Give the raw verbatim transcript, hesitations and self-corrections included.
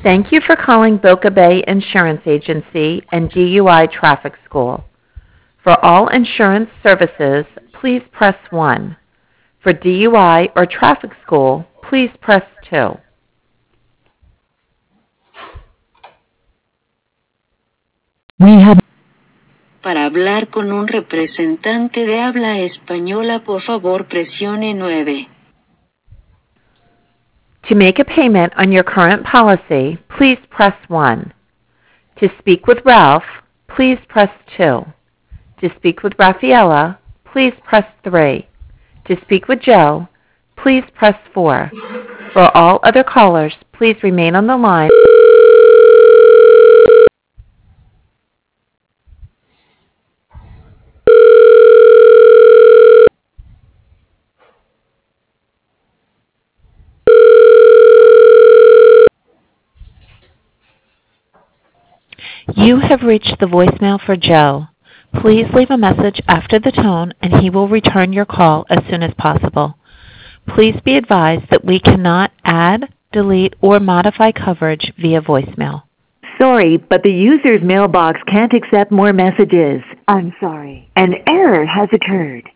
Thank you for calling Boca Bay Insurance Agency and D U I Traffic School. For all insurance services, please press one. For D U I or Traffic School, please press two. We have Para hablar con un representante de habla española, por favor presione nueve. To make a payment on your current policy, please press one. To speak with Ralph, please press two. To speak with Rafaela, please press three. To speak with Joe, please press four. For all other callers, please remain on the line. You have reached the voicemail for Joe. Please leave a message after the tone and he will return your call as soon as possible. Please be advised that we cannot add, delete, or modify coverage via voicemail. Sorry, but the user's mailbox can't accept more messages. I'm sorry. An error has occurred.